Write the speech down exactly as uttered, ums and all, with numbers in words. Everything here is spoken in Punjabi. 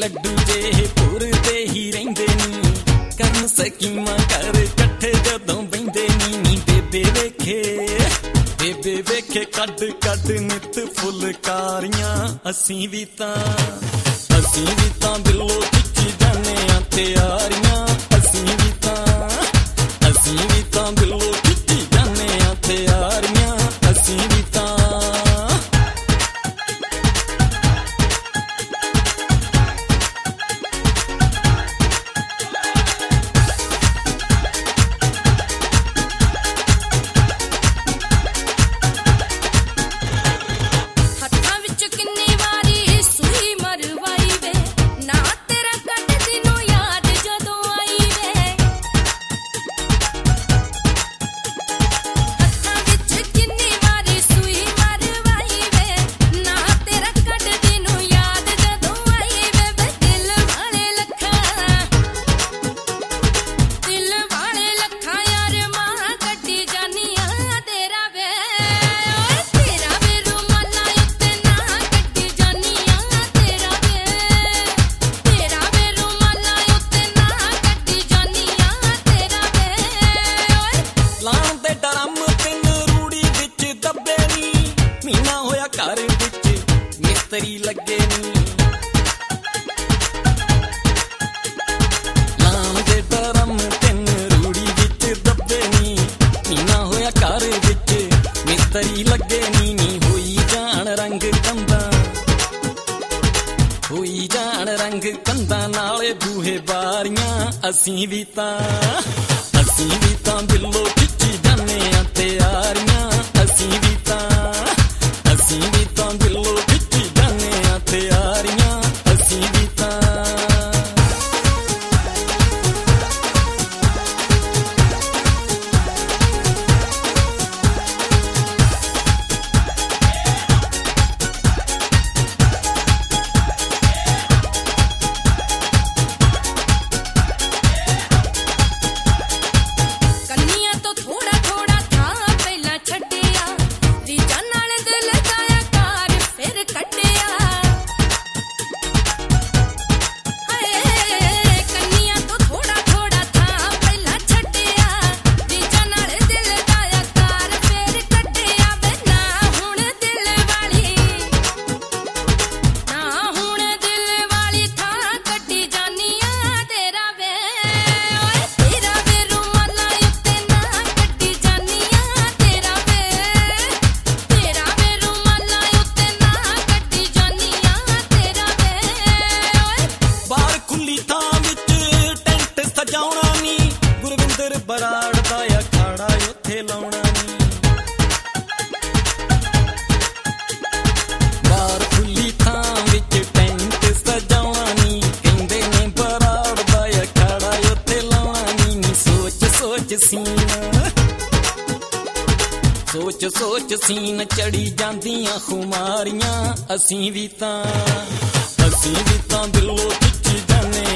ਲੱਡੂ ਜੇ ਪੁਰਦੇ ਹੀ ਰਹਿੰਦੇ ਨੀ ਕਰਨ ਸਕੀਮਾਂ ਕਰ ਇਕੱਠੇ ਜਦੋਂ ਬਹਿੰਦੇ ਨੀ ਨੀ ਬੇਬੇ ਵੇਖੇ ਬੇਬੇ ਵੇਖੇ ਕੱਢ ਕੱਢ ਨਿੱਤ ਫੁਲਕਾਰੀਆਂ ਅਸੀਂ ਵੀ ਤਾਂ ਅਸੀਂ ਵੀ ਤਾਂ ਦਿਲੋਂ ਖਿੱਚੀ ਜਾਂਦੇ ਆ ਤਿਆਰੀਆਂ ਅਸੀਂ ਵੀ ਤਾਂ ਅਸੀਂ ਵੀ ਤਾਂ ਦਿਲੋਂ ਖਿੱਚੀ ਜਾਂਦੇ ਆ ਤਿਆਰੀਆਂ ਅਸੀਂ ਵੀ ਤਾਂ ਘਰ ਵਿੱਚ ਮਿਸਤਰੀ ਲੱਗੇ ਨੀ ਲਾਂ ਦੇ ਡਰਮ ਤਿੰਨ ਰੂੜੀ ਵਿੱਚ ਦੱਬੇ ਨੀ ਮਹੀਨਾ ਹੋਇਆ ਘਰ ਵਿੱਚ ਮਿਸਤਰੀ ਲੱਗੇ ਨੀ ਨੀ ਹੋਈ ਜਾਣ ਰੰਗ ਕੰਧਾਂ ਹੋਈ ਜਾਣ ਰੰਗ ਕੰਧਾਂ ਨਾਲੇ ਬੂਹੇ ਬਾਰੀਆਂ ਅਸੀਂ ਵੀ ਤਾਂ ਅਸੀਂ ਵੀ ਤਾਂ ਦਿਲੋਂ ਖਿੱਚੀ ਜਾਂਦੇ ਆ ਤਿਆਰੀਆਂ ਅਸੀਂ ਵੀ ਤਾਂ ਅਸੀਂ ਵੀ ਤਾਂ ਦਿਲੋਂ ਖਿੱਚੀ ਜਾਂਦੇ ਆ ਤਿਆਰੀਆਂ ਅਸੀਂ ਵੀ ਤਾਂ ਬਰਾੜ ਦਾ ਅਖਾੜਾ ਉੱਥੇ ਲਾਉਣਾ ਨੀ ਬਾਹਰ ਖੁੱਲੀ ਥਾਂ ਵਿੱਚ ਟੈਂਟ ਸਜਾਉਣਾ ਨੀ ਕਹਿੰਦੇ ਨੇ ਬਰਾੜ ਦਾ ਅਖਾੜਾ ਉੱਥੇ ਲਾਉਣਾ ਨੀ ਨੀ ਸੋਚ ਸੋਚ ਸੀਨਾ ਸੋਚ ਸੋਚ ਸੀਨ ਚੜੀ ਜਾਂਦੀਆਂ ਖੁਮਾਰੀਆਂ ਅਸੀਂ ਵੀ ਤਾਂ ਅਸੀਂ ਵੀ ਤਾਂ ਦਿਲੋਂ ਖਿੱਚੀ ਜਾਂਦੇ